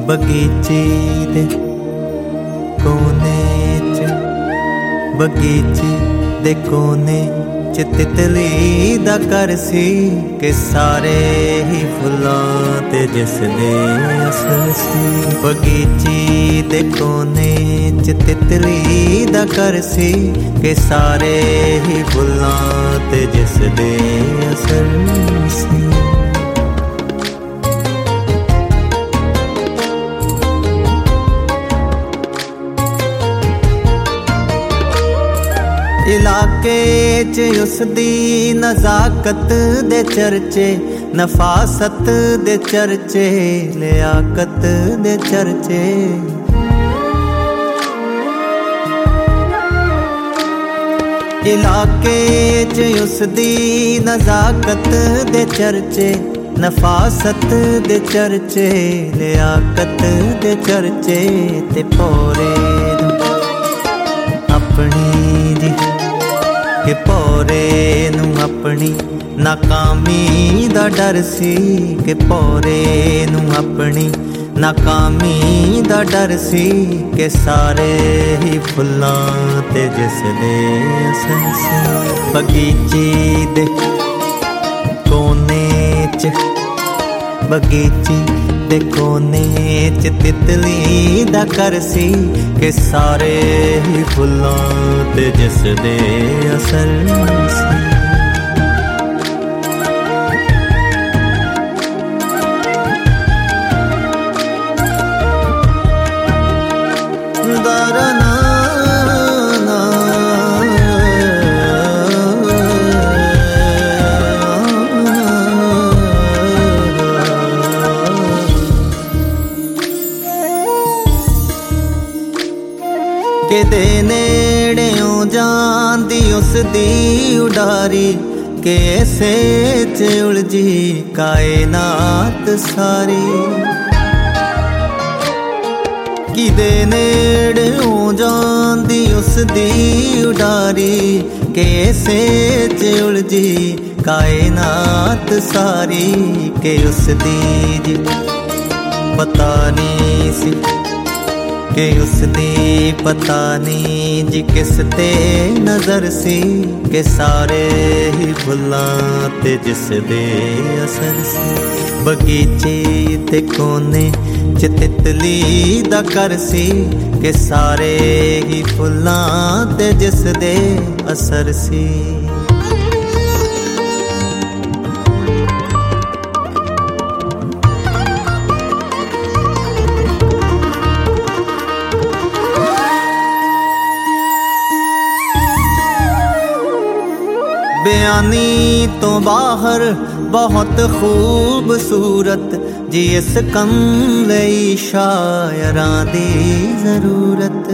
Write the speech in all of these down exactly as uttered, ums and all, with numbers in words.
बगीचे दे कोने च बगीचे दे कोने च तितली दा घर सी के सारे ही फुल्लां ते जिस दे असल सी। बगीचे दे कोने च तितली दा घर सी के सारे ही फुल्लां ते जिस दे असल सी। इलाके च उसदी नज़ाकत दे चर्चे, नफासत दे चर्चे, लियाकत दे चर्चे। इलाके च उसदी नज़ाकत दे चर्चे, नफासत दे चर्चे, लियाकत दे चर्चे। ते पोरे अपनी दी के पोरे नू अपनी नाकामी दा डर सी के पोरे नू अपनी नाकामी दा डर सी के सारे ही फुल्लां ते जिस दे असल सी। बगीचे दे कोने च बगीचे दे कोने च तितली दा घर सी के सारे ही फुल्लां ते जिस दे असल सी। दारना के दे नेड़ेओं जांदी उसदी उडारी के ऐसे च उलझी कायनात सारी। कि दे नेड़ेओं जांदी उसदी उडारी के ऐसे च उलझी कायनात सारी। के उसदी जी पता नहीं सी के उसदी पता नहीं जी किस ते नजर सी के सारे ही फुल्लां ते जिस दे असर सी। बगीचे ते कोने च तितली दा घर सी के सारे ही फुल्लां ते जिस दे असर सी। बयानी तो बाहर बहुत खूबसूरत जी इस कम लई शायरां दी जरूरत।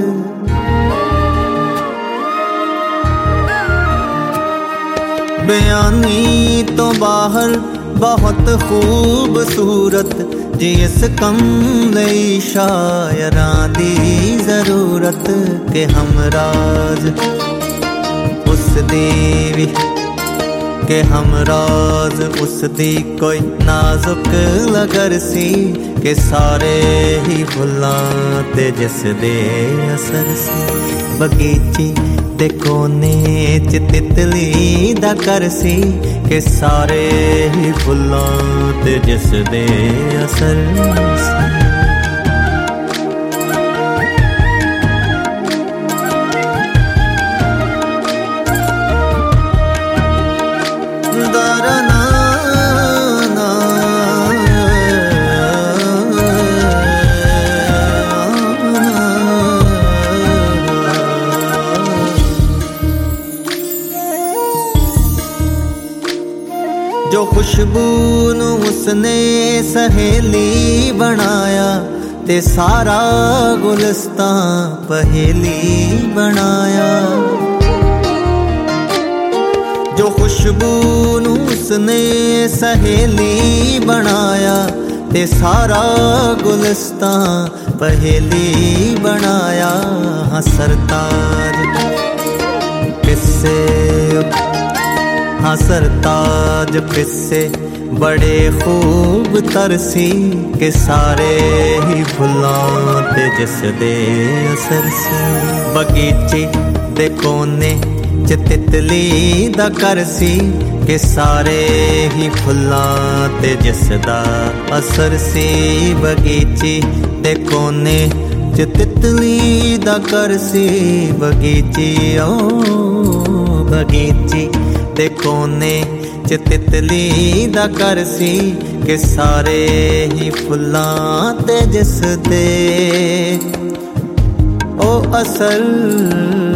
बयानी तो बाहर बहुत खूबसूरत जी इस कम लई शायरां दी जरूरत। के हमराज उस दी के हमराज उसदी कोई नाजुक लगर सी के सारे ही फुल्लां ते जिस दे असर सी। बगीचे दे कोने च तितली दा घर सी के सारे ही फुल्लां ते जिस दे असर सी। जो खुशबू नू उसने सहेली बनाया ते सारा गुलस्तां पहेली बनाया। जो खुशबू नू उसने सहेली बनाया ते सारा गुलस्तां पहेली बनाया। हाँ सरताज किस्से हाँ सरताज पिस्से बड़े खूब तरसी के सारे ही फुल्लां ते जिस दे असर से बगीचे दे कोने च तितली दा घर सी के सारे ही फुल्लां ते जिस दा असर सी बगीचे दे कोने च तितली दा घर सी बगीचे ओ बगीचे दे कोने च तितली दा घर सी के सारे ही फुल्लां ते जिस दे ओ असर